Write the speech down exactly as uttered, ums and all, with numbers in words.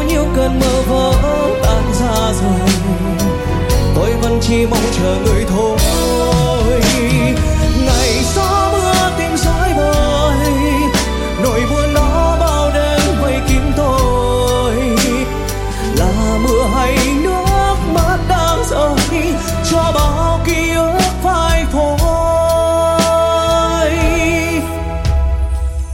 nhiêu cơn mơ vỡ tan ra rồi, tôi vẫn chỉ mong chờ người thôi.